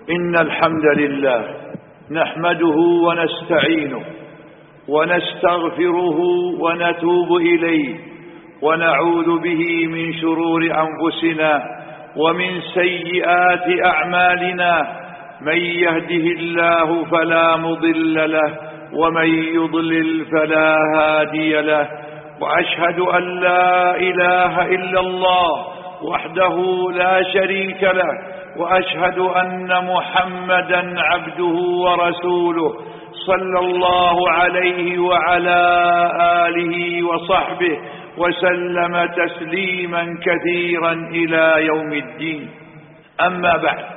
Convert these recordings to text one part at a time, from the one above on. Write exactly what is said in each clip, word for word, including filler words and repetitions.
إن الحمد لله نحمده ونستعينه ونستغفره ونتوب إليه ونعوذ به من شرور أنفسنا ومن سيئات أعمالنا. من يهده الله فلا مضل له ومن يضلل فلا هادي له. وأشهد أن لا إله إلا الله وحده لا شريك له، وأشهد أن محمدا عبده ورسوله صلى الله عليه وعلى آله وصحبه وسلم تسليما كثيرا إلى يوم الدين. أما بعد،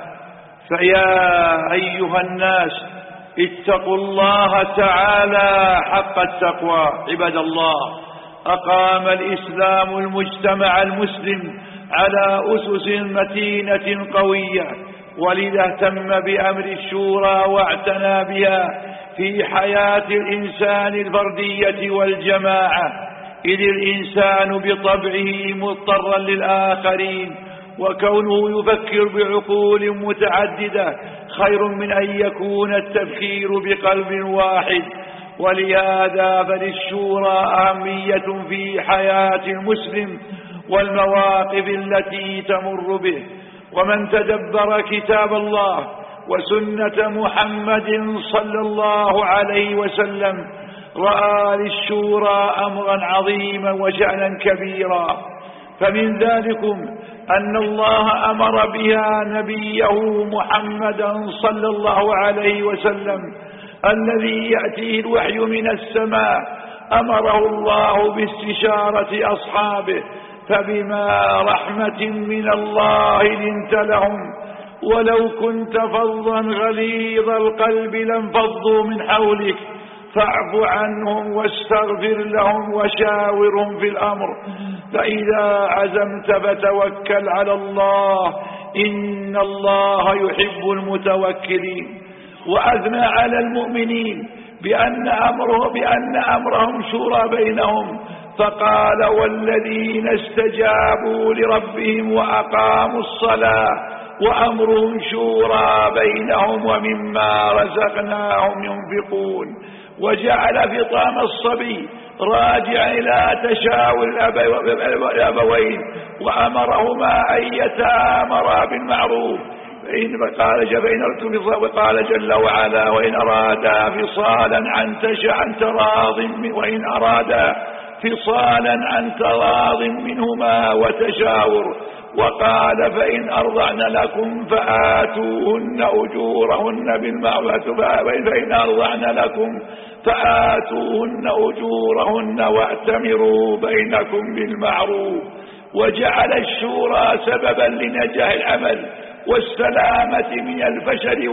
فيا أيها الناس اتقوا الله تعالى حق التقوى. عباد الله، أقام الإسلام المجتمع المسلم على أسس متينة قوية، ولذا اهتم بأمر الشورى واعتنى بها في حياة الإنسان الفردية والجماعة، إذ الإنسان بطبعه مضطرا للآخرين، وكونه يفكر بعقول متعددة خير من أن يكون التفكير بقلب واحد. ولهذا فللشورى أهمية في حياة المسلم والمواقف التي تمر به. ومن تدبر كتاب الله وسنة محمد صلى الله عليه وسلم رأى للشورى أمرا عظيما وشأنا كبيرا. فمن ذلكم أن الله أمر بها نبيه محمدا صلى الله عليه وسلم الذي يأتيه الوحي من السماء، أمره الله باستشارة أصحابه، فبما رحمة من الله لنت لهم، ولو كنت فظا غليظ القلب لانفضوا من حولك، فاعف عنهم واستغفر لهم وشاورهم في الأمر، فإذا عزمت فتوكل على الله، إن الله يحب المتوكلين. وأثنى على المؤمنين بأن أمره بأن أمرهم شورى بينهم، فقال: والذين استجابوا لربهم وأقاموا الصلاة وأمرهم شورى بينهم ومما رزقناهم ينفقون. وجعل فطام الصبي راجع إلى تشاور الأبوين، وأمرهما أن يتآمرا بالمعروف، فإن قال فإن أردتم، وقال جل وعلا: وإن أرادا فصالا عن عن تراض وإن أرادا فصالا عن تراض منهما وتشاور. وقال: فإن أرضعن لكم فآتوهن أجورهن بالمعروف، فإن أرضعن لكم فآتوهن أجورهن وأتمروا بينكم بالمعروف. وجعل الشورى سببا لنجاح العمل والسلامة من الفشل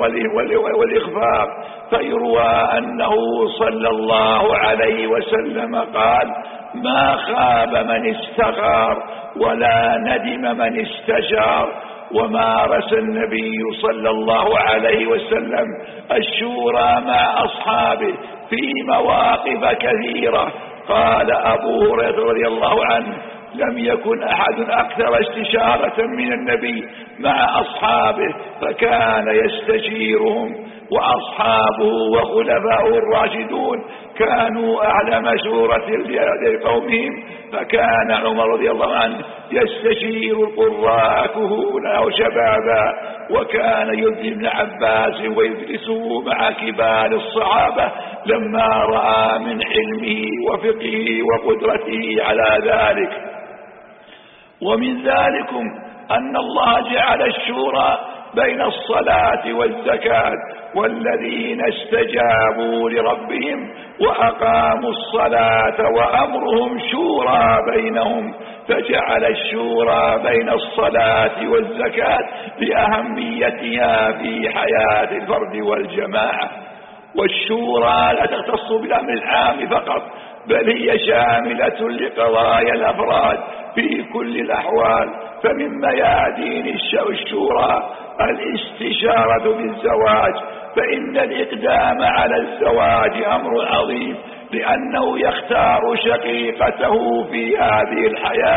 والإخفاق، فيروى أنه صلى الله عليه وسلم قال: ما خاب من استخار ولا ندم من استشار. ومارس النبي صلى الله عليه وسلم الشورى مع أصحابه في مواقف كثيرة. قال أبو هريرة رضي الله عنه: لم يكن أحد أكثر استشارة من النبي مع أصحابه، فكان يستشيرهم، وأصحابه وخلفاؤه الراشدون كانوا أعلى مشورة لقومهم، فكان عمر رضي الله عنه يستشير القراء كهولا وشبابا، وكان يبدي ابن عباس ويجلس مع كبار الصحابة لما رأى من علمه وفقهه وقدرته على ذلك. ومن ذلكم أن الله جعل الشورى بين الصلاة والزكاة، والذين استجابوا لربهم وأقاموا الصلاة وأمرهم شورى بينهم، فجعل الشورى بين الصلاة والزكاة لأهميتها في حياة الفرد والجماعة. والشورى لا تختص بالأمر العام فقط، بل هي شاملة لقضايا الأفراد في كل الأحوال. فمن ميادين الشورى الاستشارة بالزواج، فإن الإقدام على الزواج أمر عظيم، لأنه يختار شقيقته في هذه الحياة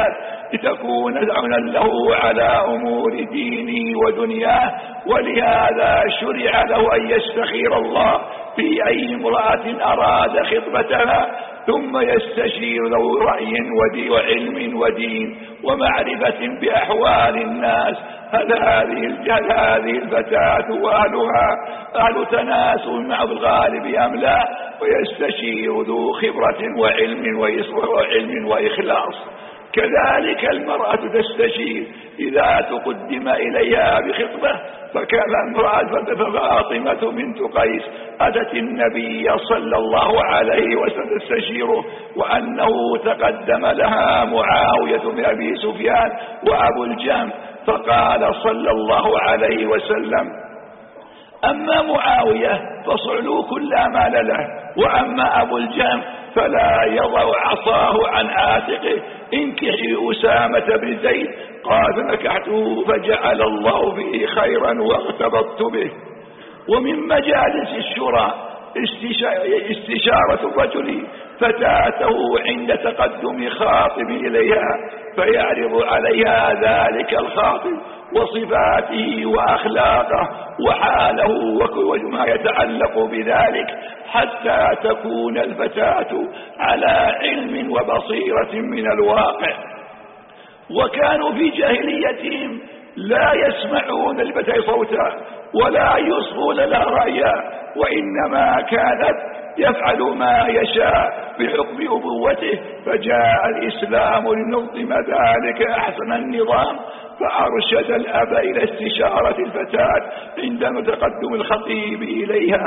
لتكون عونا له على أمور دينه ودنياه. ولهذا شرع له أن يستخير الله في أي امرأة أراد خطبتها، ثم يستشير ذو رأي وعلم ودين ومعرفة بأحوال الناس، هل هذه هذه الفتاة وأهلها أهل تناسب مع الغالب أم لا، ويستشير ذو خبرة وعلم وعلم وإخلاص. كذلك المرأة تستشير إذا تقدم إليها بخطبة. فكان امرأة فاطمة بنت قيس أتت النبي صلى الله عليه وسلم تستشيره، وأنه تقدم لها معاوية بن أبي سفيان وأبو الجهم، فقال صلى الله عليه وسلم: أما معاوية فصعلوك لا مال له، وأما أبو الجهم فلا يضع عصاه عن عاتقه، انكحي أسامة بن زيد. قال: فنكحته فجعل الله فيه خيرا واغتبطت به. ومن مجالس الشورى استشارة الرجل فتاته عند تقدم خاطب إليها، فيعرض عليها ذلك الخاطب وصفاته وأخلاقه وحاله وما يتعلق بذلك، حتى تكون الفتاة على علم وبصيرة من الواقع. وكانوا في جاهليتهم لا يسمعون الفتاة صوتا ولا يصغون لها رأيا، وإنما كانت يفعل ما يشاء بحكم أبوته. فجاء الإسلام لنظم ذلك أحسن النظام، فأرشد الأب إلى استشارة الفتاة عندما تقدم الخطيب إليها.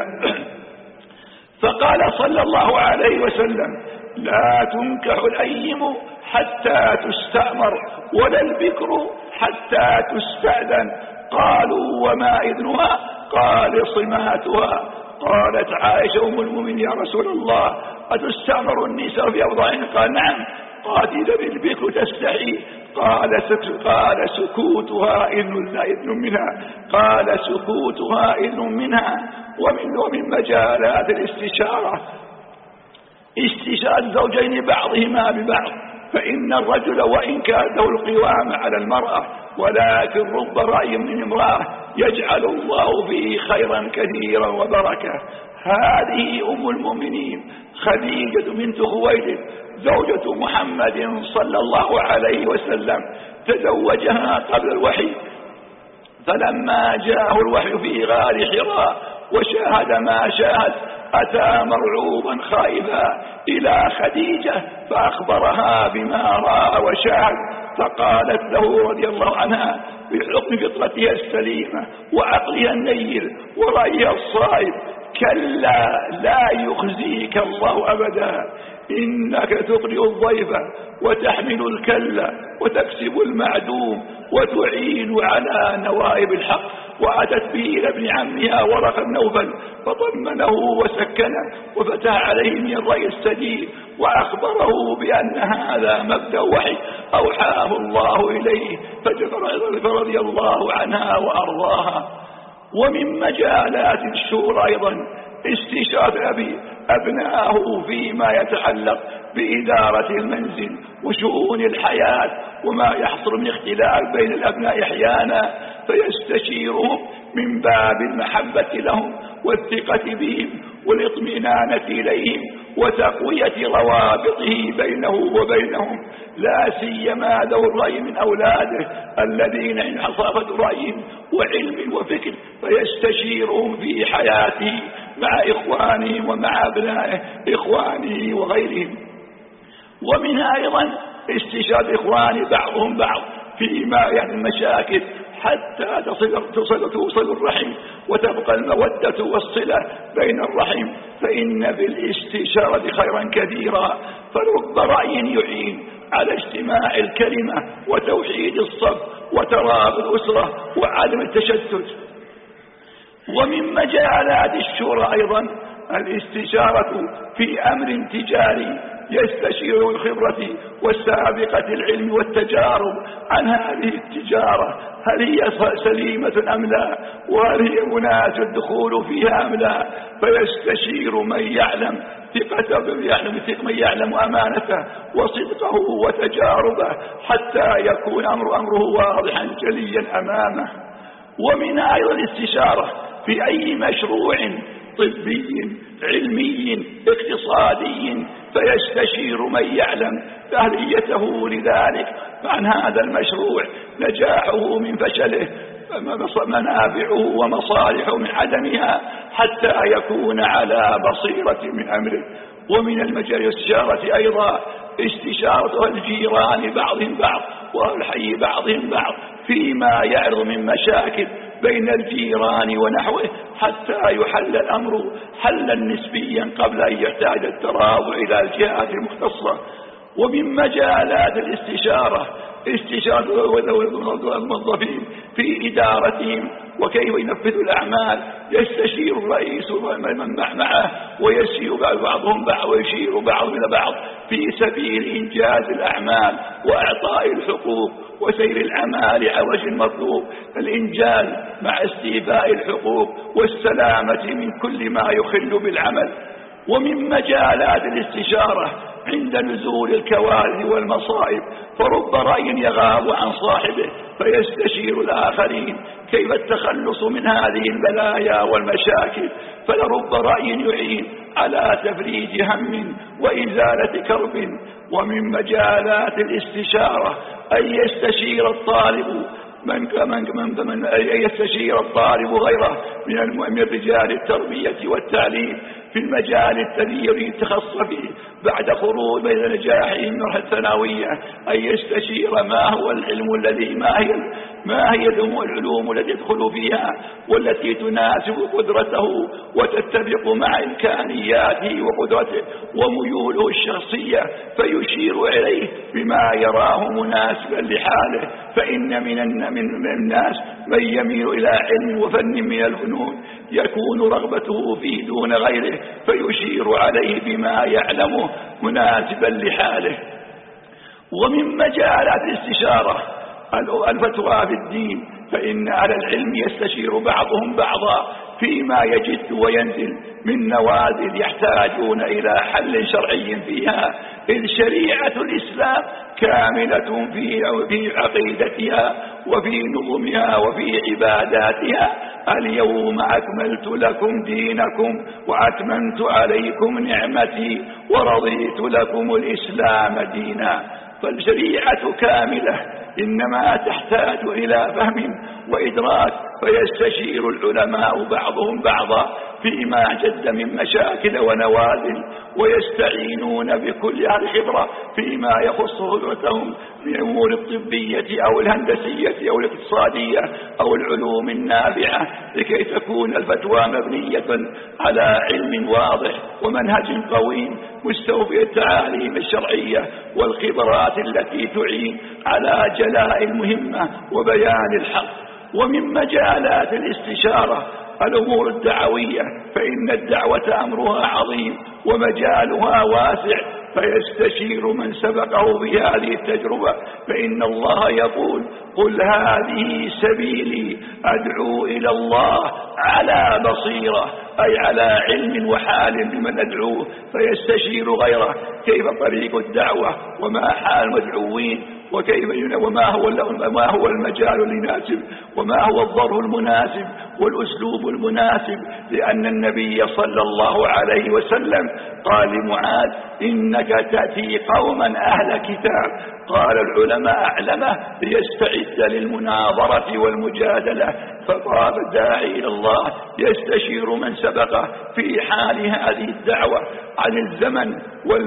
فقال صلى الله عليه وسلم: لا تنكح الأيم حتى تستأمر، ولا البكر حتى تستأذن. قالوا: وما إذنها؟ قال: صماتها. قالت عائشة أم المؤمنين: يا رسول الله، أتستأمر النساء في أوضاعهن؟ قال: نعم. قالت: إذا بالبكر تستحي. قال قال سكوتها إذن لا إذن منها. قال: سكوتها إذن منها. ومن ومن مجالات الاستشارة استشارة الزوجين بعضهما ببعض، فإن الرجل وإن كان له القوام على المرأة، ولكن رب رأي من امرأة يجعل الله فيه خيرا كثيرا وبركة. هذه أم المؤمنين خديجة بنت خويلد زوجة محمد صلى الله عليه وسلم، تزوجها قبل الوحي، فلما جاءه الوحي في غار حراء وشاهد ما شاهد أتى مرعوبا خائفا إلى خديجة فأخبرها بما رأى وشاهد، فقالت له رضي الله عنها بحكم فطرتها السليمة وعقلها النير ورأيها الصائب: كلا، لا يخزيك الله أبدا، إنك تقرئ الضيف وتحمل الكلا وتكسب المعدوم وتعين على نوائب الحق. وأتت به إلى ابن عمها ورقة بن نوفل فطمنه وسكنه وفتح عليه من الرأي السديد، وأخبره بأن هذا مبدأ وحي أوحاه الله إليه، فرضي الله عنها وأرضاها. ومن مجالات الشورى أيضا استشارة أبي أبناءه فيما يتعلق بإدارة المنزل وشؤون الحياة وما يحصل من اختلاف بين الأبناء أحيانا، فيستشيرهم من باب المحبة لهم والثقة بهم والاطمئنان إليهم وتقوية روابطه بينه وبينهم، لا سيما ذو الرأي من أولاده الذين عن حصافة رأي وعلم وفكر، فيستشيرهم في حياته مع إخوانه ومع أبنائه إخوانه وغيرهم. ومنها أيضا استشارة إخوان بعضهم بعض فيما يعني المشاكل حتى تصل, تصل, توصل الرحم وتبقى المودة والصلة بين الرحم، فإن بالاستشارة خيرا كثيرا، فرب رأي يعين على اجتماع الكلمة وتوحيد الصف وترابط الأسرة وعدم التشتت. ومن مجالات الشورى أيضا الاستشارة في أمر تجاري، يستشير الخبرة والسابقة العلم والتجارب عن هذه التجارة، هل هي سليمة أم لا، وهل هي مناسب الدخول فيها أم لا، فيستشير من يعلم ثقته، من يعلم أمانته وصدقه وتجاربه حتى يكون أمر أمره واضحا جليا أمامه. ومن أيضا الاستشارة في أي مشروع طبي علمي اقتصادي، فيستشير من يعلم أهليته لذلك عن هذا المشروع، نجاحه من فشله، منافعه ومصالحه من عدمها، حتى يكون على بصيرة من أمره. ومن المجال الاستشارة أيضا استشارة الجيران بعضهم بعض والحي بعضهم بعض فيما يعرض من مشاكل بين الجيران ونحوه، حتى يحل الأمر حلا نسبيا قبل أن يحتاج التراجع إلى الجهات المختصة. ومن مجالات الاستشارة استشارة الموظفين في إدارتهم وكيف ينفذوا الأعمال، يستشير الرئيس ومن معه ويسير بعضهم بعض ويشير بعض إلى بعض في سبيل إنجاز الأعمال وإعطاء الحقوق وسير الأعمال على وجه المطلوب، الإنجاز مع استيفاء الحقوق والسلامة من كل ما يخل بالعمل. ومن مجالات الاستشارة عند نزول الكوارث والمصائب، فرب رأي يغاب عن صاحبه فيستشير الآخرين كيف التخلص من هذه البلايا والمشاكل، فلرب رأي يعين على تفريج هم وإزالة كرب. ومن مجالات الاستشارة أن يستشير الطالب من من من من يستشير الطالب غيره من من رجال التربية والتعليم في المجال الذي يريد التخصص فيه بعد خروج بين نجاحه من المرحلة الثانوية، أن يستشير ما هو العلم الذي ما هي ما هي العلوم التي يدخل فيها والتي تناسب قدرته وتتفق مع إمكانياته وقدرته وميوله الشخصية، فيشير إليه بما يراه مناسبا لحاله. فإن من من الناس من يميل إلى علم وفن من الفنون يكون رغبته فيه دون غيره، فيشير عليه بما يعلمه مناسبا لحاله. ومن مجالات الاستشارة الفتوى في الدين، فإن على العلم يستشير بعضهم بعضا فيما يجد وينزل من نوازل يحتاجون إلى حل شرعي فيها، إذ شريعة الإسلام كاملة في عقيدتها وفي نظمها وفي عباداتها. اليوم أكملت لكم دينكم وأتممت عليكم نعمتي ورضيت لكم الإسلام دينا. فالشريعة كاملة إنما تحتاج إلى فهم وإدراك، فيستشير العلماء بعضهم بعضا فيما جد من مشاكل ونوازل، ويستعينون بكل أهل الخبرة فيما يخص خبرتهم من الأمور الطبية أو الهندسية أو الاقتصادية أو العلوم النافعة، لكي تكون الفتوى مبنية على علم واضح ومنهج قويم مستوفي التعاليم الشرعية والخبرات التي تعين على جلاء المهمة وبيان الحق. ومن مجالات الاستشارة الأمور الدعوية، فإن الدعوة أمرها عظيم ومجالها واسع، فيستشير من سبقه بهذه التجربة، فإن الله يقول: قل هذه سبيلي أدعو إلى الله على بصيرة، أي على علم وحال بمن أدعوه، فيستشير غيره كيف طريق الدعوة وما حال المدعوين وكيف وما هو ما هو المجال المناسب وما هو الظرف المناسب والأسلوب المناسب، لأن النبي صلى الله عليه وسلم قال لمعاذ: إنك تأتي قوما أهل كتاب. قال العلماء أعلمه ليستعد للمناظرة والمجادلة، فقال الداعي إلى الله يستشير من سبقه في حال هذه الدعوة عن الزمن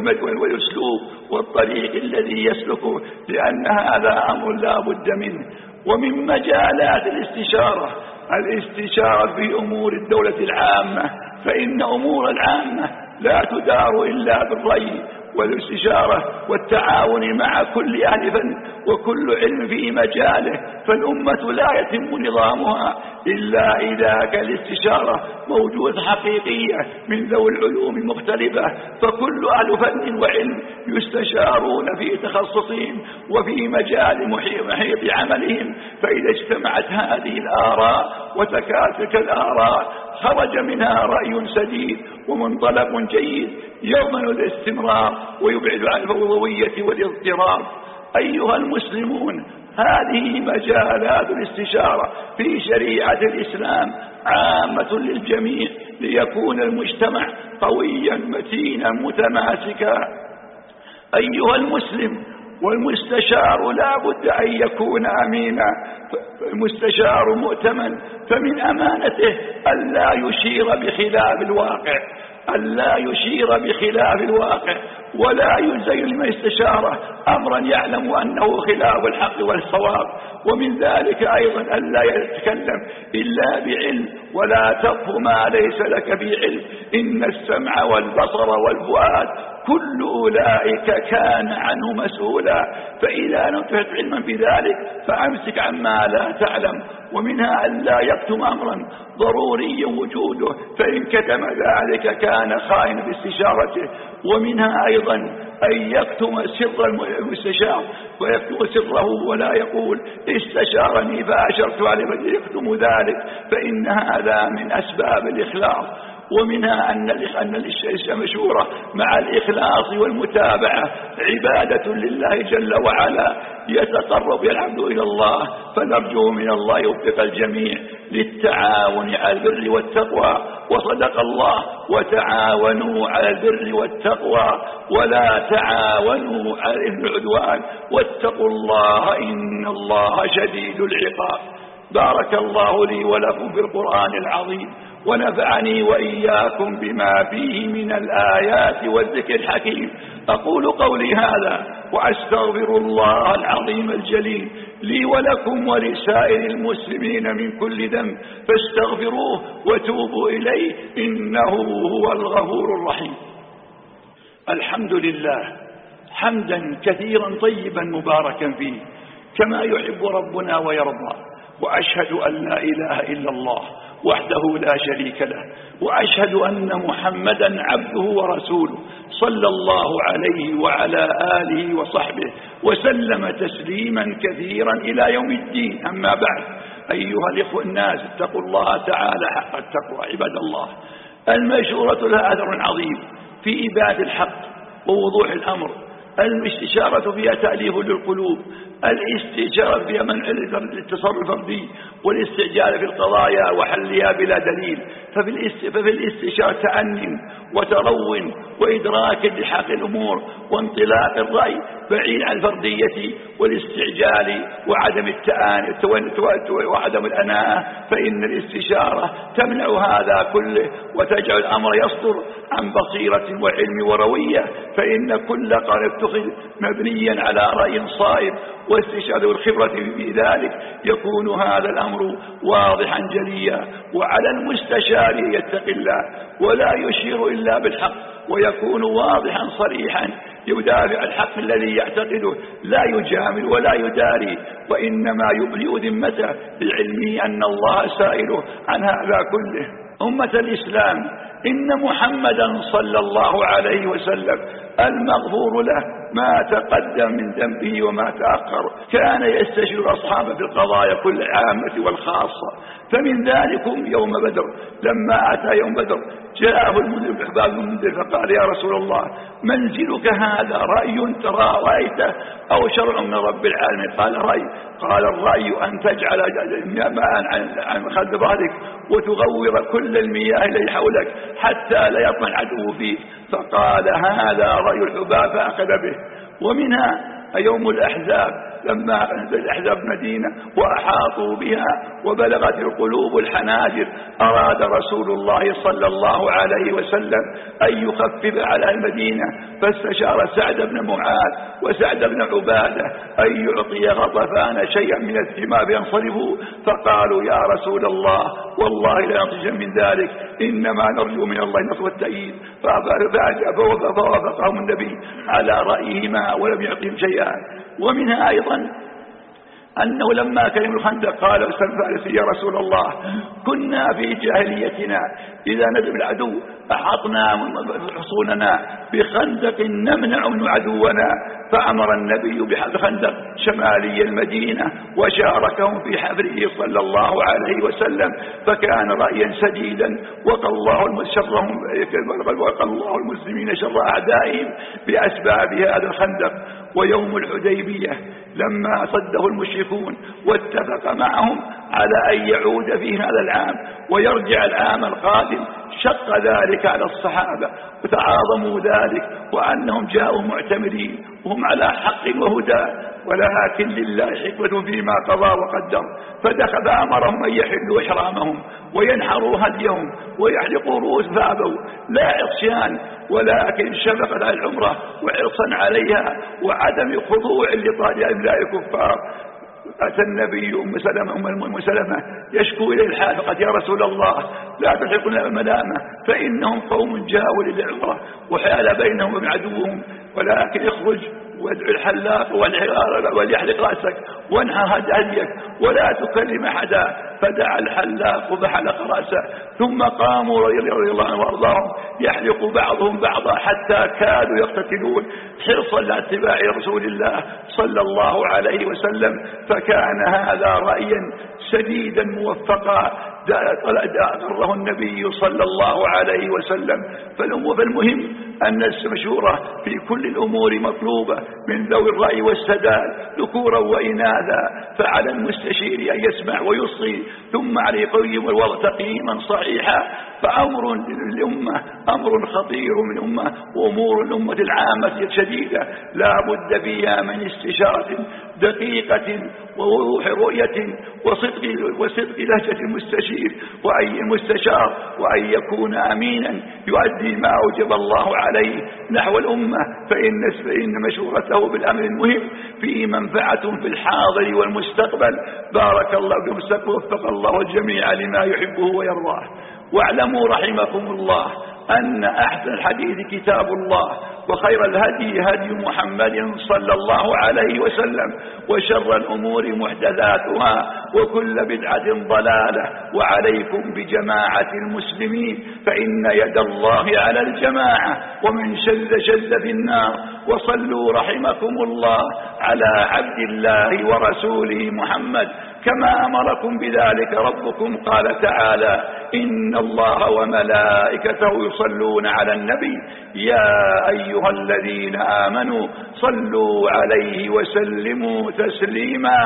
والأسلوب والطريق الذي يسلكه، لأن هذا أمر لا بد منه. ومن مجالات الاستشارة الاستشارة في أمور الدولة العامة، فإن أمور العامة لا تدار إلا بالرأي والاستشارة والتعاون مع كل أهل فن وكل علم في مجاله. فالأمة لا يتم نظامها إلا إذا كان الاستشارة موجودة حقيقية من ذوي العلوم المختلفة، فكل أهل فن وعلم يستشارون في تخصصهم وفي مجال محيط عملهم. فإذا اجتمعت هذه الآراء وتكاتك الآراء خرج منها رأي سديد ومنطلق جيد يضمن الاستمرار ويبعد عن الفوضوية والاضطراب. أيها المسلمون، هذه مجالات الاستشارة في شريعة الإسلام عامة للجميع ليكون المجتمع قويا متينا متماسكا. أيها المسلم، والمستشار لا بد أن يكون أمينا، المستشار مؤتمن، فمن أمانته ألا يشير بخلاف الواقع ألا يشير بخلاف الواقع ولا يزين من استشاره أمرا يعلم أنه خلاف الحق والصواب. ومن ذلك أيضا ألا يتكلم إلا بعلم ولا تقف ما ليس لك بعلم، إن السمع والبصر والفؤاد كل أولئك كان عنه مسؤولا. فإذا لم تجد علما بذلك فأمسك عما لا تعلم. ومنها أن لا يكتم أمرا ضروري وجوده، فإن كتم ذلك كان خائنا باستشارته. ومنها أيضا أن يكتم سر المستشار ويكتم سره ولا يقول استشارني فأشرت عليه فيكتم ذلك، فإن هذا من أسباب الإخلاص. ومنها أن المشورة مع الإخلاص والمتابعة عبادة لله جل وعلا يتقرب العبد إلى الله، فنرجو من الله يوفق الجميع للتعاون على البر والتقوى. وصدق الله: وتعاونوا على البر والتقوى ولا تعاونوا على الإثم والعدوان واتقوا الله إن الله شديد العقاب. بارك الله لي ولكم في القرآن العظيم، ونفعني وإياكم بما فيه من الآيات والذكر الحكيم. أقول قولي هذا وأستغفر الله العظيم الجليل لي ولكم ولسائر المسلمين من كل ذنب، فاستغفروه وتوبوا إليه إنه هو الغفور الرحيم. الحمد لله حمدا كثيرا طيبا مباركا فيه كما يحب ربنا ويرضى، وأشهد أن لا إله إلا الله وحده لا شريك له، وأشهد أن محمدا عبده ورسوله صلى الله عليه وعلى آله وصحبه وسلم تسليما كثيرا إلى يوم الدين. أما بعد، أيها الإخوة الناس، اتقوا الله تعالى حق التقوى. عباد الله، المشورة لها أثر عظيم في إباحة الحق ووضوح الأمر. الاستشارة فيها تأليف للقلوب، الاستشارة فيها منع التصرف الفردي والاستعجال في القضايا وحلها بلا دليل. ففي الاستشارة تأني وترون وإدراك لحق الأمور وانطلاق الرأي بعيد عن الفردية والاستعجال وعدم التآني وعدم الأناة، فإن الاستشارة تمنع هذا كله وتجعل الأمر يصدر عن بصيرة وعلم وروية، فإن كل قول اتخذ مبنيا على رأي صائب واستشهاد الخبرة في ذلك يكون هذا الأمر واضحا جليا. وعلى المستشار يتقي الله ولا يشير إلا بالحق ويكون واضحا صريحا يدافع الحق الذي يعتقده، لا يجامل ولا يداري، وإنما يبرئ ذمته بعلمه أن الله سائله عن هذا كله. أمة الإسلام، إن محمدا صلى الله عليه وسلم المغفور له ما تقدم من ذنبه وما تأخر كان يستشير أصحابه في القضايا كل عامة والخاصة. فمن ذلكم يوم بدر، لما أتى يوم بدر جاءه المنذر بحباب المنذر فقال: يا رسول الله، منزلك هذا رأي ترى رأيته أو شرع من رب العالمين؟ قال: رأي. قال: الرأي أن تجعل ماء عن خد ظهرك وتغور كل المياه التي حولك حتى لا يطمع العدو فيك. فقال: هذا رأي الحباب فأخذ به. ومنها يوم الأحزاب لما الأحزاب مدينة وأحاطوا بها وبلغت القلوب الحناجر أراد رسول الله صلى الله عليه وسلم أن يخفف على المدينة، فاستشار سعد بن معاذ وسعد بن عبادة أن يعطي غطفان شيئا من الثمار ينصرفوا، فقالوا يا رسول الله والله لا نطيج من ذلك، إنما نرجو من الله النصر والتأييد. فوافقهم النبي على رأيهما ولم يعطهم شيئا. ومنها أيضا أنه لما كلم الخندق قال سلمان الفارسي يا رسول الله كنا في جاهليتنا إذا نزل العدو أحطنا حصوننا بخندق نمنع من عدونا، فأمر النبي بخندق شمالي المدينة وشاركهم في حفره صلى الله عليه وسلم، فكان رأيا سديدا وقى الله شرهم وقى الله المسلمين شر أعدائهم بأسباب هذا الخندق. ويوم الحديبية لما صده المشركون واتفق معهم على أن يعود في هذا العام ويرجع العام القادم، شق ذلك على الصحابة وتعاظموا ذلك وأنهم جاءوا معتمرين وهم على حق وهدى، ولكن لله حكمة فيما قضى وقدر، فدخل أمرهم أن يحلوا إحرامهم وينحروا هديهم ويحلقوا رؤوس فابوا لا عصيان ولكن شفقة على العمرة وعرصا عليها وعدم خضوع لطالع أبناء الكفار. أتى النبي أم سلمة أم سلمة يشكو إلى الحال فقد يا رسول الله لا تلحقنا الملامة فإنهم قوم جاءوا للعمرة وحال بينهم وبين عدوهم، ولكن اخرج وادعو الحلاق وليحلق رأسك وانحر هديك ولا تكلم أحدا. فدعا الحلاق فحلق رأسه، ثم قاموا رضي الله عنهم وارضاهم يحلق بعضهم بعضا حتى كادوا يقتتلون حرصا لاتباع رسول الله صلى الله عليه وسلم. فكان هذا رأيا سديدا موفقا أقره النبي صلى الله عليه وسلم. فالمهم أن المشورة في كل الأمور مطلوبة من ذوي الرأي والسداد ذكورا وإناثا، فعلى المستشير أن يسمع ويصغي ثم عليه يقيم الوضع تقييما صحيحا. فأمر الأمة أمر خطير من أمة وأمور الأمة العامة شديدة لا بد فيها من استشارة دقيقة ووضوح رؤية وصدق وصدق لهجة المستشير وأي مستشار، وأن يكون أمينا يؤدي ما أوجب الله عليه نحو الأمة، فإن فإن مشورته بالأمر المهم فيه منفعة في الحاضر والمستقبل. بارك الله بكم ووفق الله الجميع لما يحبه ويرضاه. واعلموا رحمكم الله أن أحسن الحديث كتاب الله، وخير الهدي هدي محمد صلى الله عليه وسلم، وشر الأمور محدثاتها وكل بدعة ضلالة. وعليكم بجماعة المسلمين فإن يد الله على الجماعة، ومن شذ شذ في النار. وصلوا رحمكم الله على عبد الله ورسوله محمد كما أمركم بذلك ربكم، قال تعالى إن الله وملائكته يصلون على النبي يا أيها الذين آمنوا صلوا عليه وسلموا تسليما.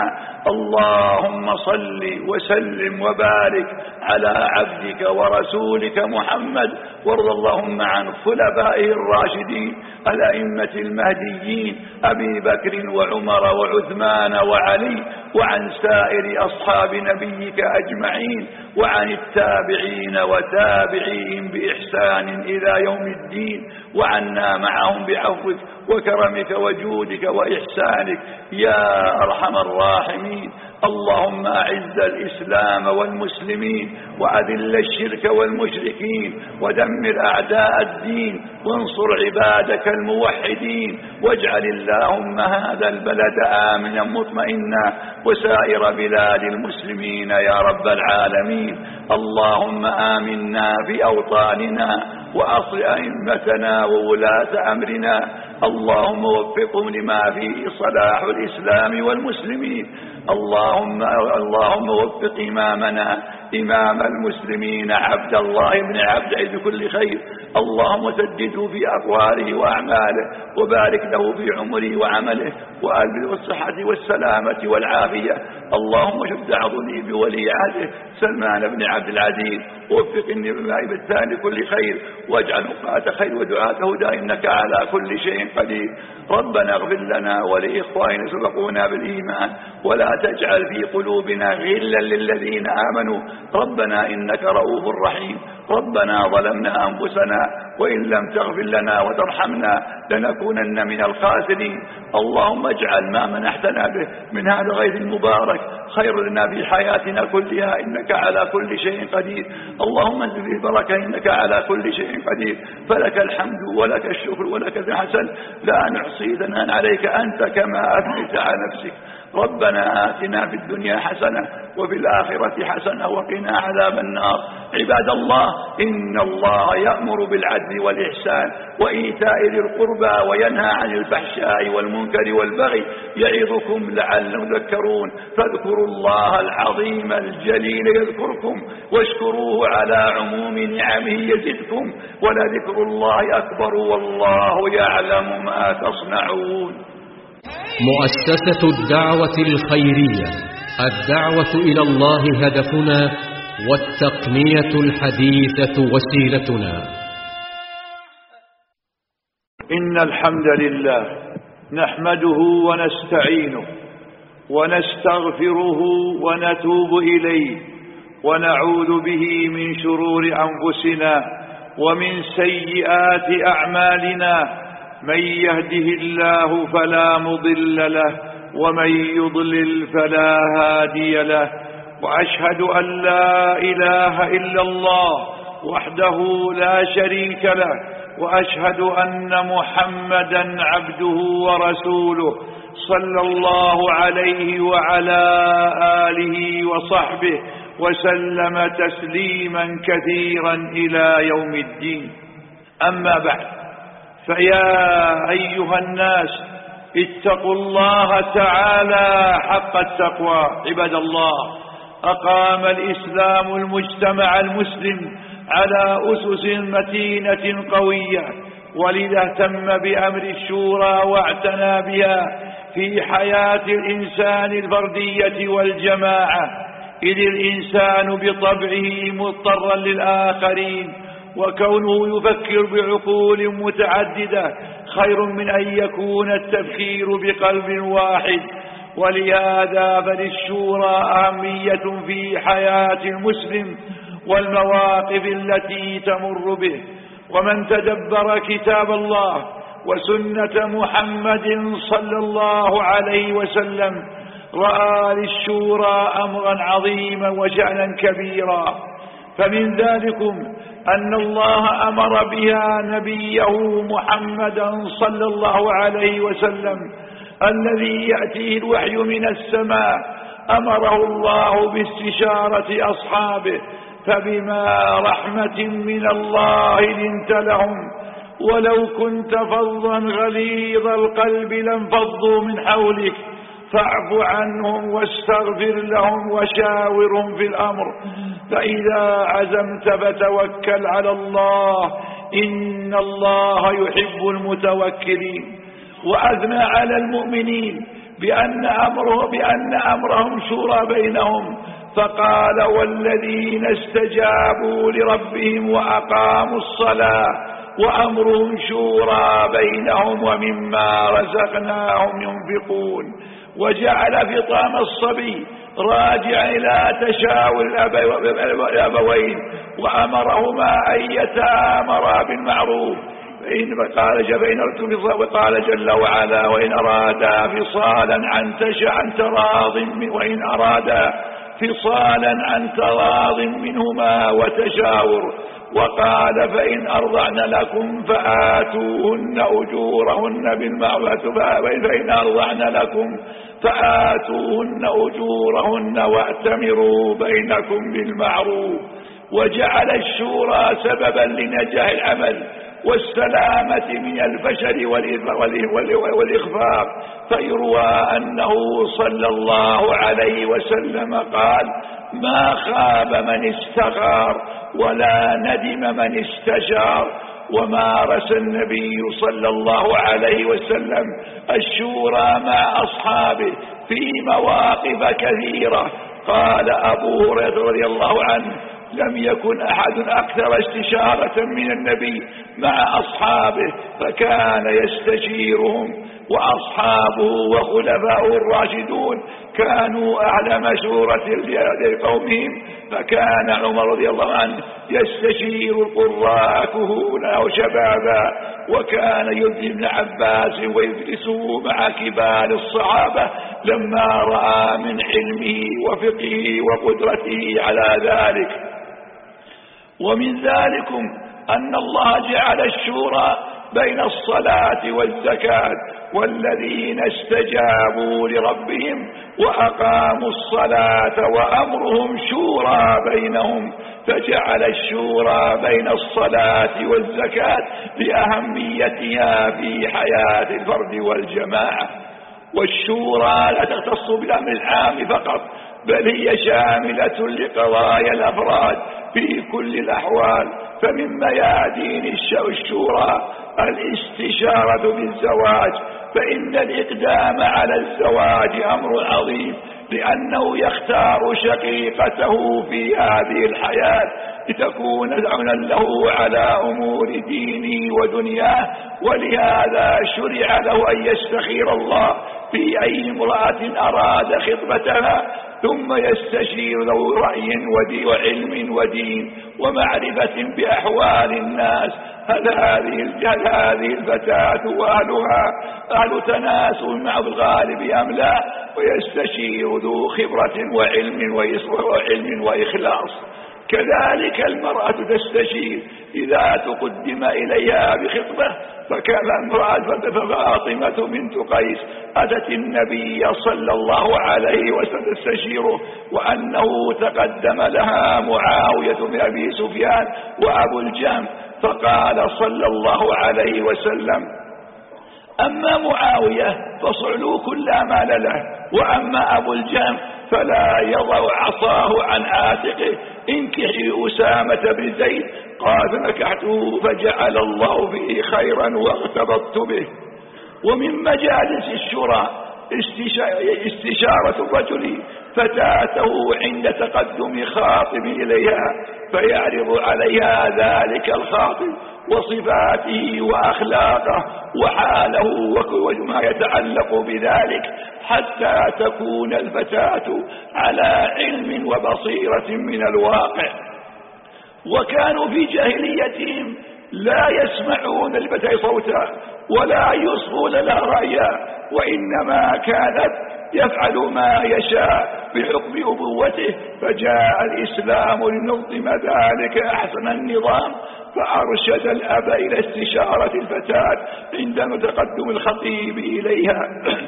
اللهم صل وسلم وبارك على عبدك ورسولك محمد، وارض اللهم عن خلفائه الراشدين الأئمة المهديين أبي بكر وعمر وعثمان وعلي، وعن سائر أصحاب نبيك أجمعين، وعن التابعين وتابعيهم بإحسان إلى يوم الدين، وعنا معهم بعفوك وكرمك وجودك وإحسانك يا أرحم الراحمين. اللهم أعز الإسلام والمسلمين وأذل الشرك والمشركين ودمر أعداء الدين وانصر عبادك الموحدين، واجعل اللهم هذا البلد آمنا مطمئنا وسائر بلاد المسلمين يا رب العالمين. اللهم آمنا في أوطاننا وأصل أئمتنا وولاة أمرنا، اللهم وفقهم لما فيه صلاح الإسلام والمسلمين. اللهم اللهم وفق إمامنا إمام المسلمين عبد الله بن عبد بكل خير اللهم سدده في أقواله وأعماله، وبارك له في عمره وعمله، وألبه بالصحة والسلامة والعافية. اللهم شد عضدي بولي عهده سلمان بن عبد العزيز، ووفقني بما الثاني كل خير، واجعل نقاة خير ودعاته هدى، إنك على كل شيء قدير. ربنا اغفر لنا ولإخواننا سبقونا بالإيمان، ولا تجعل في قلوبنا غلا للذين آمنوا، ربنا إنك رؤوف رحيم. ربنا ظلمنا أنفسنا وإن لم تغفر لنا وترحمنا لنكونن من الخاسرين. اللهم اجعل ما منحتنا به من هذا الغيث المبارك خير لنا في حياتنا كلها، إنك على كل شيء قدير. اللهم انزل به البركة، إنك على كل شيء قدير. فلك الحمد ولك الشكر ولك الحسن، لا نحصي ثناء عليك أنت كما أثنيت على نفسك. ربنا آتنا في الدنيا حسنة وفي الآخرة حسنة وقنا عذاب النار. عباد الله، إن الله يأمر بالعدل والإحسان وإيتاء ذي القربى وينهى عن الفحشاء والمنكر والبغي، يعظكم لعلكم تذكرون. فاذكروا الله العظيم الجليل يذكركم، واشكروه على عموم نعمه يزدكم، ولذكر الله أكبر والله يعلم ما تصنعون. مؤسسة الدعوة الخيرية، الدعوة إلى الله هدفنا، والتقنية الحديثة وسيلتنا. إن الحمد لله نحمده ونستعينه ونستغفره ونتوب إليه، ونعوذ به من شرور أنفسنا ومن سيئات أعمالنا. من يهده الله فلا مضل له، ومن يضلل فلا هادي له. وأشهد أن لا إله إلا الله وحده لا شريك له، وأشهد أن محمدا عبده ورسوله، صلى الله عليه وعلى آله وصحبه وسلم تسليما كثيرا إلى يوم الدين. أما بعد، فيا أيها الناس اتقوا الله تعالى حق التقوى. عباد الله، أقام الإسلام المجتمع المسلم على أسس متينة قوية، ولذا اهتم بأمر الشورى واعتنى بها في حياة الإنسان الفردية والجماعة، إذ الإنسان بطبعه مضطرا للآخرين، وكونه يفكر بعقول متعددة خير من أن يكون التفكير بقلب واحد. ولهذا فللشورى أهمية في حياة المسلم والمواقف التي تمر به. ومن تدبر كتاب الله وسنة محمد صلى الله عليه وسلم رأى للشورى أمرا عظيما وشأنا كبيرا. فمن ذلكم أن الله أمر بها نبيه محمدا صلى الله عليه وسلم الذي يأتيه الوحي من السماء، أمره الله باستشارة أصحابه، فبما رحمة من الله لنت لهم، ولو كنت فظا غليظ القلب لانفضوا من حولك، فاعف عنهم واستغفر لهم وشاورهم في الأمر، فإذا عزمت فتوكل على الله، إن الله يحب المتوكلين. وأثنى على المؤمنين بأن أمره بأن أمرهم شورى بينهم، فقال: والذين استجابوا لربهم وأقاموا الصلاة وأمرهم شورى بينهم ومما رزقناهم ينفقون. وجعل فطام الصبي راجع إلى تشاور الأبوين، وأمرهما أن يتآمرا بالمعروف، وقال جل وعلا: وإن أرادا فصالا عن عن تراض وإن أرادا فصالا عن تراض منهما وتشاور. وقال: فإن أرضعن لكم فآتوهن أجورهن بالمعروف، فإن أرضعن لكم فآتوهن أجورهن واعتمروا بينكم بالمعروف. وجعل الشورى سببا لنجاح العمل والسلامة من الفشل والإخفاق، فيروى أنه صلى الله عليه وسلم قال: ما خاب من استخار ولا ندم من استشار، ومارس النبي صلى الله عليه وسلم الشورى مع أصحابه في مواقف كثيرة. قال أبو هريرة رضي الله عنه: لم يكن أحد أكثر استشارة من النبي مع أصحابه، فكان يستشيرهم، وأصحابه وخلفاؤه الراشدون كانوا أعلم مشورة لقومهم، فكان عمر رضي الله عنه يستشير القراء كهولا وشبابا، وكان يدري ابن عباس ويجلسه مع كبار الصحابة لما رأى من علمه وفقهه وقدرته على ذلك. ومن ذلكم أن الله جعل الشورى بين الصلاة والزكاة، والذين استجابوا لربهم وأقاموا الصلاة وأمرهم شورى بينهم، فجعل الشورى بين الصلاة والزكاة لأهميتها في حياة الفرد والجماعة. والشورى لا تختص بالأمر العام فقط، بل هي شاملة لقضايا الأفراد في كل الأحوال. فمن ميادين الشورى الاستشارة بالزواج، فإن الإقدام على الزواج أمر عظيم، لأنه يختار شقيقته في هذه الحياة لتكون عونا له على أمور دينه ودنياه، ولهذا شرع له أن يستخير الله في أي امرأة أراد خطبتها، ثم يستشير ذو رأي ودي وعلم ودين ومعرفة بأحوال الناس، هل هذه الفتاة وأهلها أهل تناسل مع الغالب أم لا، ويستشير ذو خبرة وعلم وعلم وإخلاص. كذلك المرأة تستشير إذا تقدم إليها بخطبة، فكان امرأة فاطمة بنت قيس أتت النبي صلى الله عليه وسلم تستشيره، وأنه تقدم لها معاوية بن أبي سفيان وأبو الجهم، فقال صلى الله عليه وسلم: أما معاوية فصعلوك لا مال له، وأما أبو الجهم فلا يضع عصاه عن عاتقه، انكحي أسامة بن زيد. قال: فنكحته فجعل الله فيه خيرا واغتبطت به. ومن مجالس الشورى استشارة الرجل فتاته عند تقدم خاطب إليها، فيعرض عليها ذلك الخاطب وصفاته وأخلاقه وحاله وما يتعلق بذلك، حتى تكون الفتاة على علم وبصيرة من الواقع. وكانوا في جاهليتهم لا يسمعون للفتاة صوتا ولا يصغون لها رأيا، وإنما كانت يفعل ما يشاء بحكم أبوته، فجاء الإسلام لنظم ذلك أحسن النظام، فأرشد الأب إلى استشارة الفتاة عندما تقدم الخطيب إليها.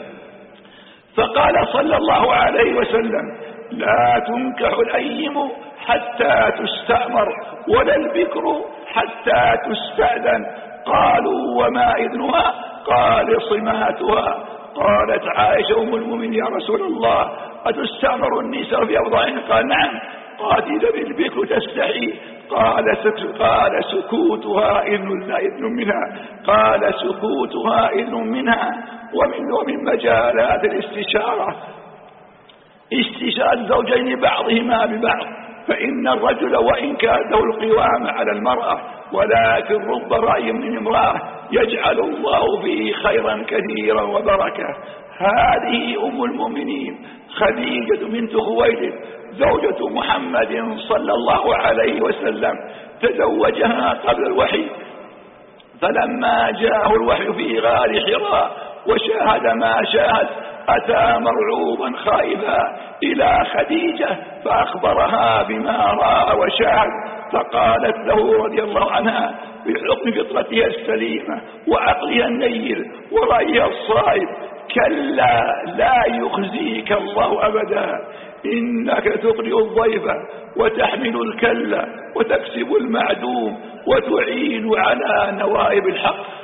فقال صلى الله عليه وسلم: لا تنكح الأيم حتى تستأمر، ولا البكر حتى تستأذن. قالوا: وما إذنها؟ قال: صماتها. قالت عائشة أم المؤمنين: يا رسول الله، أتستأمر النساء في أوضاعهن؟ قال: نعم. قالت: إذا بالبكر تستحي؟ قال: قال سكوتها إذن لا إذن منها. قال: سكوتها إذن منها. ومن, ومن مجالات الاستشارة استشارة الزوجين بعضهما ببعض، فإن الرجل وإن كان له القوام على المرأة، ولكن رب رأي من امرأة يجعل الله فيه خيرا كثيرا وبركة. هذه أم المؤمنين خديجة بنت خويلد زوجة محمد صلى الله عليه وسلم، تزوجها قبل الوحي، فلما جاءه الوحي في غار حراء وشاهد ما شاهد أتى مرعوبا خائفا إلى خديجة فأخبرها بما رأى وشاهد، فقالت له رضي الله عنها بحكم فطرتها السليمة وعقلها النير ورأيها الصائب: كلا، لا يخزيك الله أبدا، إنك تقرئ الضيف وتحمل الكلة وتكسب المعدوم وتعين على نوائب الحق،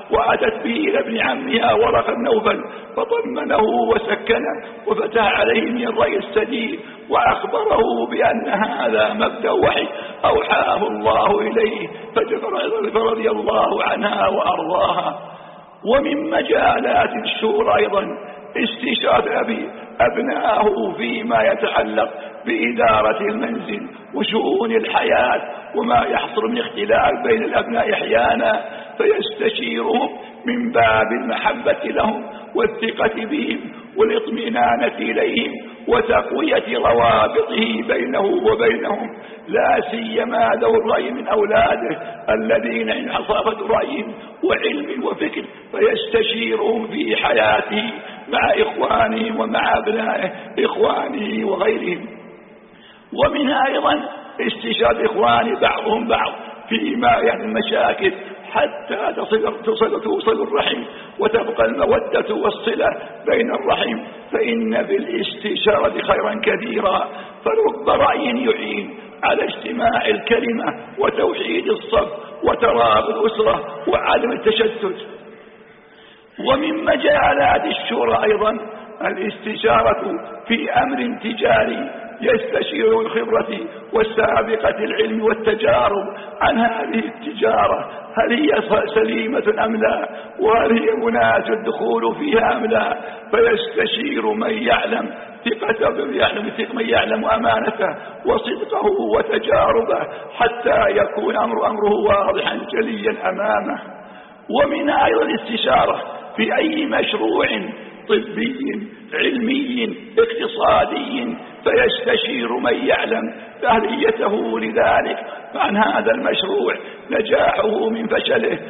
وأتت به إلى ابن عمها ورقة بن نوفل فطمنه وسكنه وفتح عليه من الرأي السديد وأخبره بأن هذا مبدأ وحي أوحاه الله إليه فرضي الله عنها وأرضاها. ومن مجالات الشورى أيضا استشارة أبي أبناءه فيما يتعلق بإدارة المنزل وشؤون الحياة وما يحصل من اختلاف بين الأبناء أحيانا، فيستشيرهم من باب المحبة لهم والثقة بهم والاطمئنان إليهم وتقوية روابطه بينه وبينهم، لا سيما ذو الرأي من أولاده الذين عند حصافة رأي وعلم وفكر، فيستشيرهم في حياته مع إخوانه ومع أبنائه إخوانه وغيرهم. ومنها أيضا استشارة إخوان بعضهم بعض فيما يعني المشاكل حتى تصل, تصل, توصل الرحم وتبقى المودة والصلة بين الرحم، فإن في الاستشارة خيرا كثيرا، فرب رأي يعين على اجتماع الكلمة وتوحيد الصف وترابط الأسرة وعدم التشتت. ومن مجالات الشورى أيضا الاستشارة في أمر تجاري، يستشير الخبرة والسابقة العلم والتجارب عن هذه التجارة هل هي سليمة أم لا، وهل هي مناسب الدخول فيها أم لا، فيستشير من يعلم ثقته يعلم من يعلم أمانته وصدقه وتجاربه حتى يكون أمر أمره واضحا جليا أمامه. ومن أيضا الاستشارة في أي مشروع طبي علمي اقتصادي، فيستشير من يعلم أهليته لذلك عن هذا المشروع نجاحه من فشله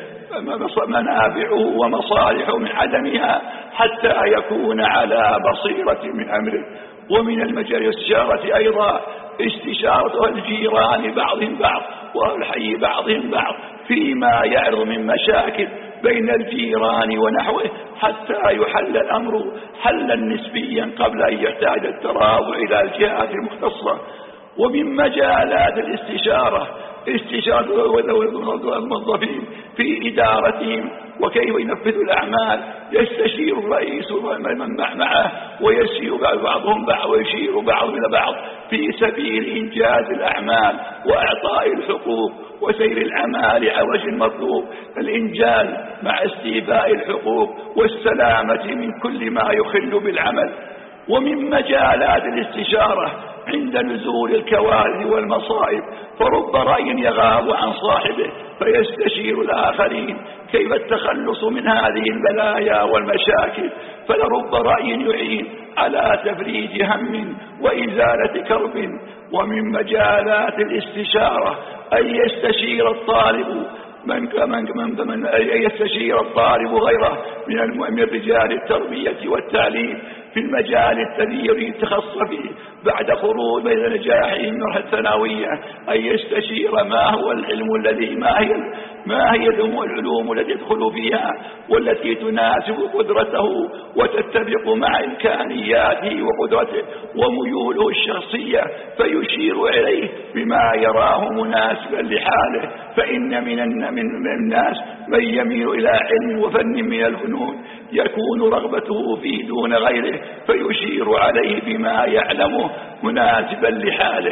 منافعه ومصالحه من عدمها حتى يكون على بصيرة من أمره. ومن المجال الاستشارة أيضا استشارة الجيران بعضهم بعض والحي بعضهم بعض فيما يعرض من مشاكل بين الجيران ونحوه حتى يحل الأمر حلا نسبيا قبل أن يحتاج الترابع إلى الجهات المختصة. ومن مجالات الاستشارة استشارة الموظفين في إدارتهم وكيف ينفذوا الأعمال، يستشير الرئيس ومن معه ويسير بعضهم بعض ويشير بعض إلى بعض في سبيل إنجاز الأعمال وإعطاء الحقوق وسير الأعمال على وجه المطلوب، الإنجاز مع استيفاء الحقوق والسلامة من كل ما يخل بالعمل. ومن مجالات الاستشارة عند نزول الكوارث والمصائب، فرب رأي يغاب عن صاحبه فيستشير الآخرين كيف التخلص من هذه البلايا والمشاكل، فلرب رأي يعين على تفريج هم وإزالة كرب. ومن مجالات الاستشارة أن يستشير الطالب من من من يستشير الطالب غيره من رجال التربية والتعليم في المجال الذي يريد التخصص فيه بعد خروج بين نجاحه من المرحلة الثانوية، أن يستشير ما هو العلم الذي ما هي ما هي العلوم التي يدخل فيها والتي تناسب قدرته وتتفق مع إمكانياته وقدرته وميوله الشخصية، فيشير إليه بما يراه مناسبا لحاله. فإن من من الناس من يميل إلى علم وفن من الفنون يكون رغبته فيه دون غيره، فيشير عليه بما يعلمه مناسبا لحاله.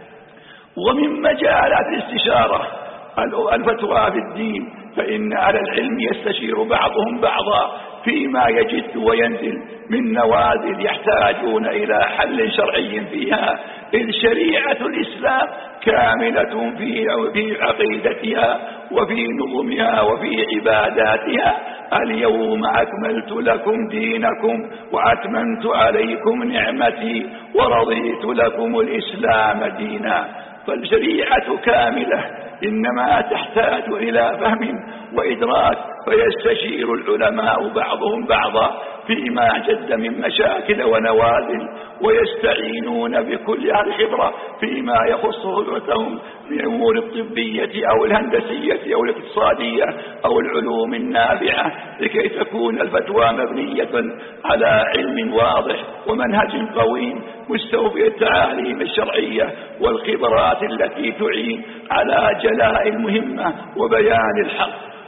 ومن مجالات الاستشارة الفتوى في الدين، فإن أهل العلم يستشير بعضهم بعضا فيما يجد وينزل من نوازل يحتاجون إلى حل شرعي فيها، إذ شريعة الإسلام كاملة في عقيدتها وفي نظمها وفي عباداتها. اليوم أكملت لكم دينكم وأتممت عليكم نعمتي ورضيت لكم الإسلام دينا. فالشريعة كاملة إنما تحتاج إلى فهم وإدراك، فيستشير العلماء بعضهم بعضا فيما جد من مشاكل ونوازل، ويستعينون بكل أهل خبرة فيما يخص خبرتهم من الأمور الطبية أو الهندسية أو الاقتصادية أو العلوم النافعة، لكي تكون الفتوى مبنية على علم واضح ومنهج قويم مستوفي التعاليم الشرعية والخبرات التي تعين على جلاء المهمة وبيان الحق.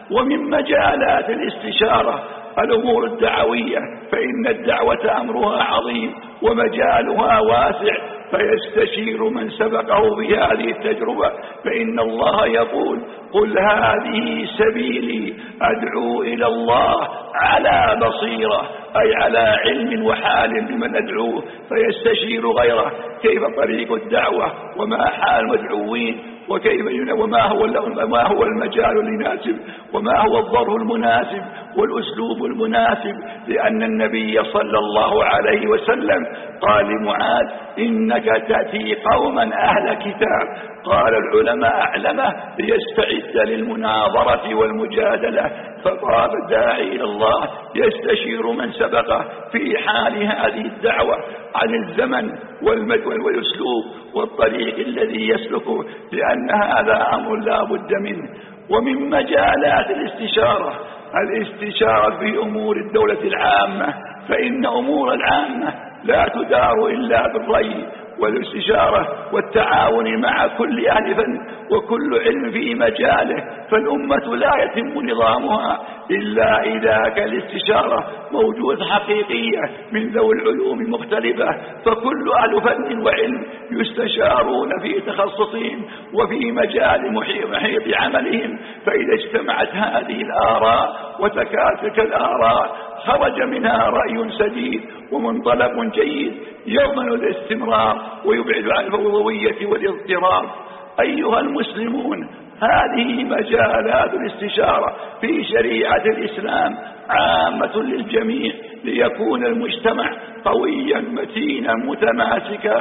ومن مجالات الاستشارة الأمور الدعوية، فإن الدعوة أمرها عظيم ومجالها واسع، فيستشير من سبقه بهذه التجربة، فإن الله يقول: قل هذه سبيلي أدعو إلى الله على بصيرة، أي على علم وحال بمن أدعوه، فيستشير غيره كيف طريق الدعوة وما حال المدعوين وكيف وما هو ما هو المجال المناسب وما هو الظرف المناسب والأسلوب المناسب، لأن النبي صلى الله عليه وسلم قال لمعاذ: إنك تأتي قوما أهل كتاب. قال العلماء أعلمه ليستعد للمناظرة والمجادلة، فقال الداعي إلى الله يستشير من سبقه في حال هذه الدعوة عن الزمن والأسلوب والطريق الذي يسلكه، لأن هذا أمر لا بد منه. ومن مجالات الاستشارة الاستشارة في أمور الدولة العامة، فإن أمور العامة لا تدار إلا بالرأي والاستشارة والتعاون مع كل أهل فن وكل علم في مجاله، فالأمة لا يتم نظامها إلا إذا كان الاستشارة موجود حقيقية من ذوي العلوم المختلفة، فكل أهل فن وعلم يستشارون في تخصصهم وفي مجال محيط عملهم، فإذا اجتمعت هذه الآراء وتكاتك الآراء خرج منها رأي سديد ومنطلق جيد يضمن الاستمرار ويبعد عن الفوضوية والاضطراب. أيها المسلمون، هذه مجالات الاستشارة في شريعة الإسلام عامة للجميع، ليكون المجتمع قويا متينا متماسكا.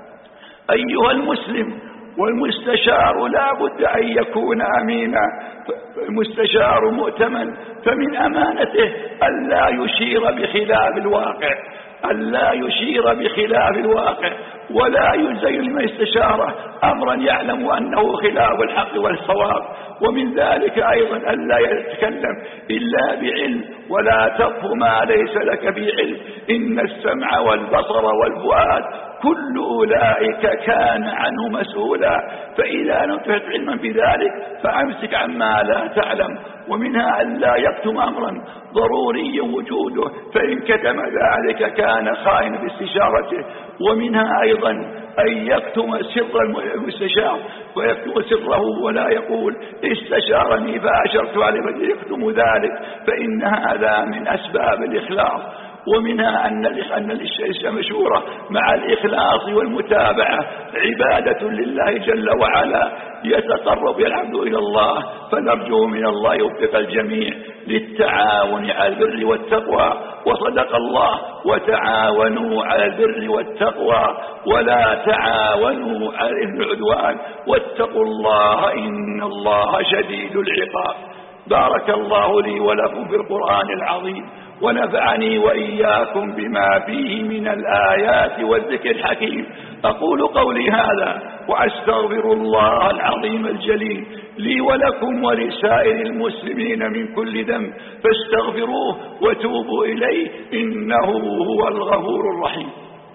أيها المسلم، والمستشار لا بد أن يكون أمينا، المستشار مؤتمن، فمن أمانته ألا يشير بخلاف الواقع ألا يشير بخلاف الواقع ولا يزين من استشاره أمرا يعلم أنه خلاف الحق والصواب. ومن ذلك أيضا ألا يتكلم إلا بعلم، ولا تقف ما ليس لك بعلم، إن السمع والبصر والفؤاد كل أولئك كان عنه مسؤولا، فإذا لم تحط علما بذلك فأمسك عما لا تعلم. ومنها أن لا يكتم أمرا ضروري وجوده، فإن كتم ذلك كان خائنا باستشارته. ومنها أيضا أن يكتم سر المستشار ويكتم سره ولا يقول استشارني فأشرت عليه، بل يكتم ذلك، فإن هذا من أسباب الإخلاص. ومنها أن المشورة مع الإخلاص والمتابعة عبادة لله جل وعلا، يتقرب العبد إلى الله، فنرجو من الله يوفق الجميع للتعاون على البر والتقوى. وصدق الله: وتعاونوا على البر والتقوى ولا تعاونوا على الإثم والعدوان واتقوا الله إن الله شديد العقاب. بارك الله لي ولكم في القرآن العظيم، ونفعني وإياكم بما فيه من الآيات والذكر الحكيم. أقول قولي هذا وأستغفر الله العظيم الجليل لي ولكم ولسائر المسلمين من كل ذنب، فاستغفروه وتوبوا إليه إنه هو الغفور الرحيم.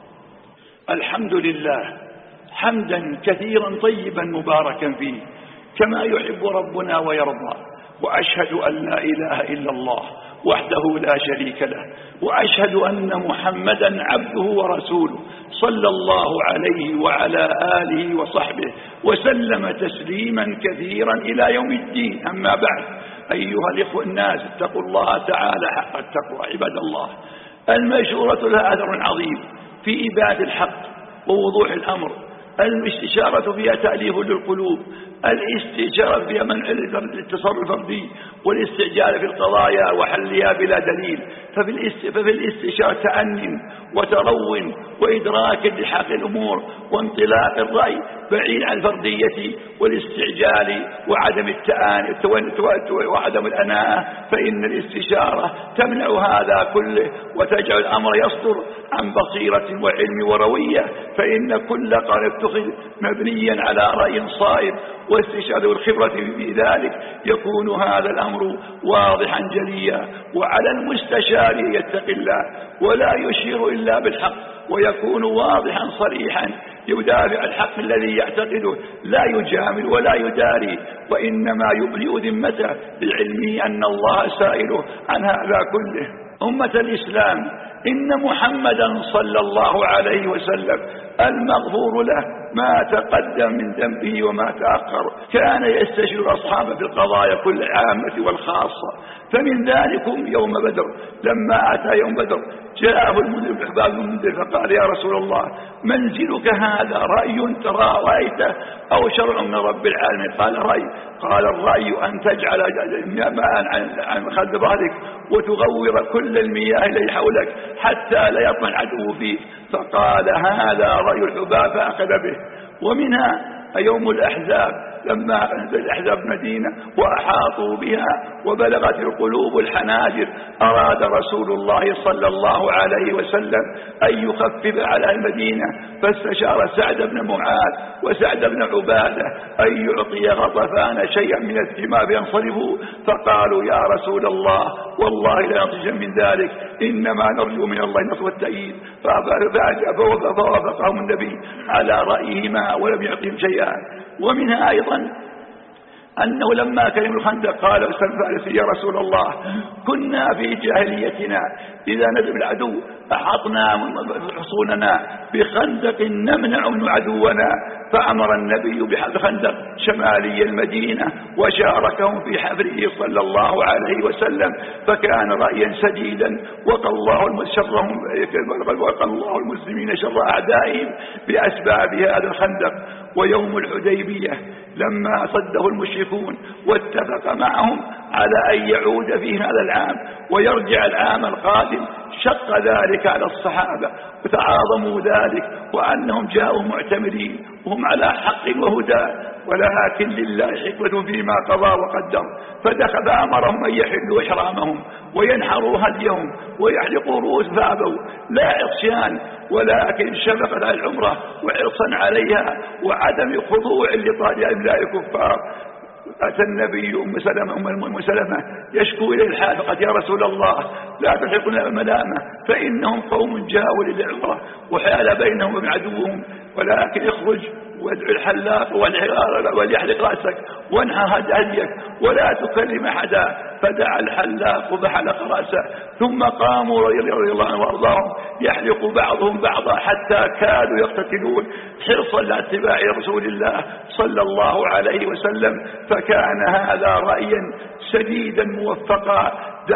الحمد لله حمدا كثيرا طيبا مباركا فيه كما يحب ربنا ويرضى، وأشهد أن لا إله إلا الله وحده لا شريك له، وأشهد أن محمدا عبده ورسوله صلى الله عليه وعلى آله وصحبه وسلم تسليما كثيرا إلى يوم الدين. أما بعد، أيها الإخوة الناس، اتقوا الله تعالى حق التقوى عباد الله. المشورة لها أثر عظيم في إباد الحق ووضوح الأمر، الاستشارة فيها تأليف للقلوب، الاستشارة فيها منع التصرف الفردي والاستعجال في القضايا وحلها بلا دليل، ففي الاستشارة تأنٍ وترو وإدراك لحق الأمور وانطلاق الرأي بعيد عن الفردية والاستعجال وعدم التآني وعدم الأناءة، فإن الاستشارة تمنع هذا كله وتجعل الأمر يصدر عن بصيرة وعلم وروية، فإن كل قرار اتخذ مبنيا على رأي صائب واستشهاد والخبرة في ذلك يكون هذا الأمر واضحا جليا. وعلى المستشار يتقي الله ولا يشير إلا بالحق ويكون واضحا صريحا يدافع الحق الذي يعتقده، لا يجامل ولا يداري، وإنما يبرئ ذمته بالعلم أن الله سائله عن هذا كله. أمة الإسلام، إن محمدا صلى الله عليه وسلم المغفور له ما تقدم من ذنبه وما تأخر، كان يستشير أصحابه في القضايا كل العامة والخاصة. فمن ذلكم يوم بدر، لما أتى يوم بدر جاءه المنذر بن حباب المنذر فقال: يا رسول الله، منزلك هذا رأي ترى رأيته أو شرع من رب العالمين؟ قال: رأي. قال: الرأي أن تجعل ماء عن خلف ظهرك وتغور كل المياه التي حولك حتى لا يطمع العدو فيه. فقال: هذا رأي الحباب، فأخذ به. ومنها يوم الأحزاب، لما نزل الأحزاب مدينة وأحاطوا بها وبلغت القلوب الحناجر، أراد رسول الله صلى الله عليه وسلم أن يخفف على المدينة، فاستشار سعد بن معاذ وسعد بن عبادة أن يعطي غطفان شيئا من الثمار فينصرفوا، فقالوا: يا رسول الله، والله لا نطيج من ذلك، إنما نرجو من الله النصر والتأييد. فوافقهم النبي على رأيهما ولم يعطهم شيئا. ومنها أيضا أنه لما كان الخندق قال سلمان الفارسي: يا رسول الله، كنا في جاهليتنا إذا نزل العدو أحطنا حصوننا بخندق نمنع من عدونا، فأمر النبي بخندق شمالي المدينة وشاركهم في حفره صلى الله عليه وسلم، فكان رأيا سديدا، وقى الله شرهم وقى الله المسلمين شر أعدائهم بأسباب هذا الخندق. ويوم الحديبية لما صده المشركون واتفق معهم على أن يعود فيه هذا العام ويرجع العام القادم، شق ذلك على الصحابة وتعاظموا ذلك، وأنهم جاءوا معتمرين وهم على حق وهدى، ولكن لله حكمة فيما قضى وقدر. فدخل أمرهم أن يحلوا إحرامهم وينحروا هديهم ويحلقوا رؤوس، فأبوا، لا عصيان ولكن شفقة على العمرة وعرصا عليها وعدم خضوع لطالب الكفار. أتى النبي أم سلمة أم سلمة يشكو إليه الحال، فقال: يا رسول الله، لا تلحقنا الملامة، فإنهم قوم جاءوا للعمرة وحال بينهم وبين عدوهم، ولكن اخرج وادعو الحلاق وليحلق رأسك وانحر هديك ولا تكلم أحدا. فدعا الحلاق فحلق رأسه، ثم قاموا رضي الله عنه وارضاهم يحلق بعضهم بعضا حتى كادوا يقتتلون حرصا على اتباع رسول الله صلى الله عليه وسلم. فكان هذا رأيا سديدا موفقا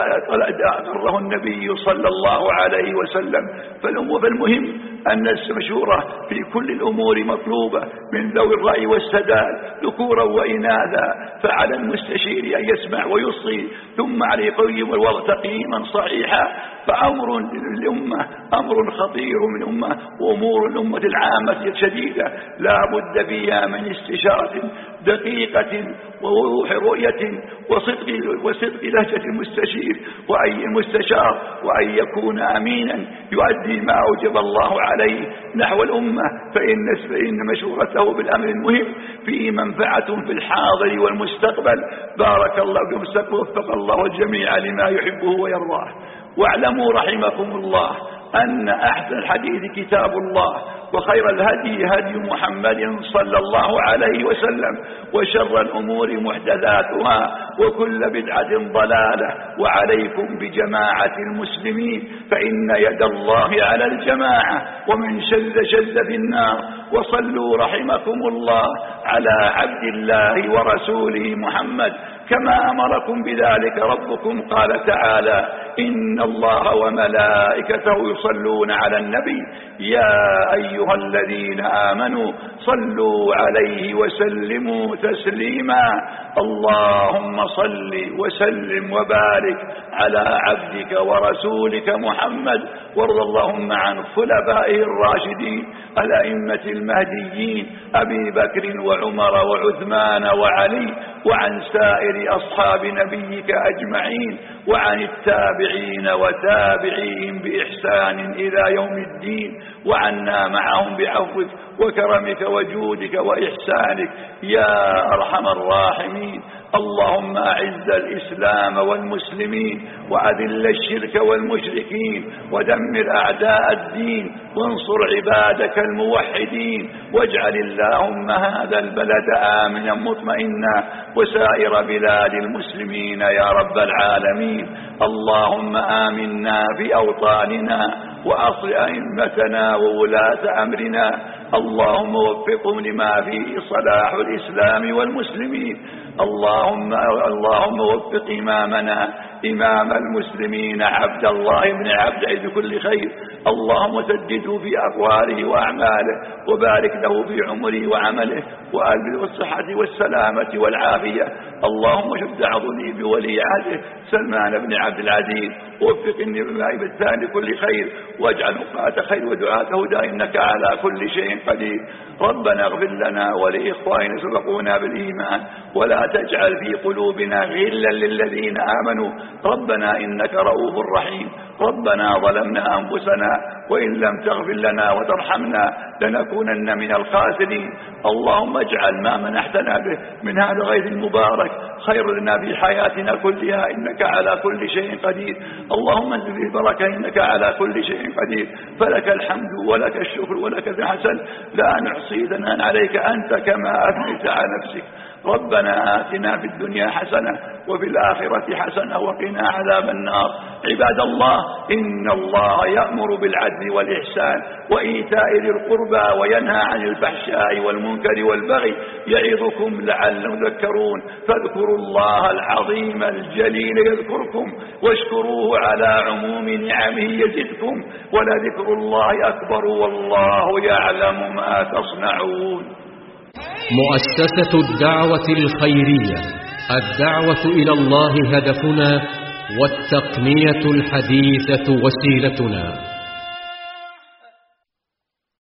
أقره النبي صلى الله عليه وسلم. فالمهم أن المشورة في كل الأمور مطلوبة من ذوي الرأي والسداد ذكورا وإناثا، فعلى المستشير أن يسمع ويصغي، ثم عليه يقيم الوضع تقييما صحيحا. فأمر الأمة أمر خطير من أمة، وأمور الأمة العامة شديدة لا بد فيها من استشارة دقيقة ووضوح رؤية وصدق, وصدق لهجة المستشير وأي المستشار، وأن يكون أمينا يؤدي ما أوجب الله عليه نحو الأمة، فإن, فإن مشورته بالأمر المهم فيه منفعة في الحاضر والمستقبل. بارك الله بكم، وفق الله الجميع لما يحبه ويرضاه. واعلموا رحمكم الله أن أحسن الحديث كتاب الله، وخير الهدي هدي محمد صلى الله عليه وسلم، وشر الأمور محدثاتها، وكل بدعة ضلالة. وعليكم بجماعة المسلمين، فإن يد الله على الجماعة، ومن شذ شذ في النار. وصلوا رحمكم الله على عبد الله ورسوله محمد كما أمركم بذلك ربكم. قال تعالى: إن الله وملائكته يصلون على النبي يا أيها الذين آمنوا صلوا عليه وسلموا تسليما. اللهم صل وسلم وبارك على عبدك ورسولك محمد، وارض اللهم عن خلفائه الراشدين الأئمة المهديين أبي بكر وعمر وعثمان وعلي، وعن سائر أصحاب نبيك أجمعين، وعن التابعين وتابعيهم بإحسان إلى يوم الدين، وعنا معهم بعفوك وكرمك وجودك وإحسانك يا أرحم الراحمين. اللهم أعز الإسلام والمسلمين وأذل الشرك والمشركين ودمر أعداء الدين وانصر عبادك الموحدين، واجعل اللهم هذا البلد آمنا مطمئنا وسائر بلاد المسلمين يا رب العالمين. اللهم آمنا في أوطاننا وأصل أئمتنا وولاة أمرنا، اللهم وفقهم لما فيه صلاح الإسلام والمسلمين. اللهم اللهم وفق إمامنا إمام المسلمين عبد الله بن عبد بكل خير، اللهم سدده في أقواله وأعماله وبارك له في عمره وعمله وألبسه الصحة والسلامة والعافية. اللهم شد عضني بولي عهده سلمان بن عبد العزيز، ووفق النائب الثاني كل خير، واجعل وقاة خير ودعاته هدى إنك على كل شيء قدير. ربنا اغفر لنا ولإخواننا سبقونا بالإيمان ولا تجعل في قلوبنا غلا للذين آمنوا ربنا إنك رؤوف رحيم. ربنا ظلمنا أنفسنا وإن لم تغفر لنا وترحمنا لنكونن من الخاسرين. اللهم اجعل ما منحتنا به من هذا الغيث المبارك خير لنا في حياتنا كلها إنك على كل شيء قدير. اللهم انزل به البركة إنك على كل شيء قدير، فلك الحمد ولك الشكر ولك الحسن، لا نحصي ثناء عليك أنت كما أثنيت على نفسك. ربنا آتنا في الدنيا حسنة وفي الآخرة حسنة وقنا عذاب النار. عباد الله، إن الله يأمر بالعدل والإحسان وإيتاء ذي القربى وينهى عن الفحشاء والمنكر والبغي يعظكم لعلكم تذكرون. فاذكروا الله العظيم الجليل يذكركم واشكروه على عموم نعمه يزدكم ولذكر الله أكبر والله يعلم ما تصنعون. مؤسسة الدعوة الخيرية، الدعوة إلى الله هدفنا والتقنية الحديثة وسيلتنا.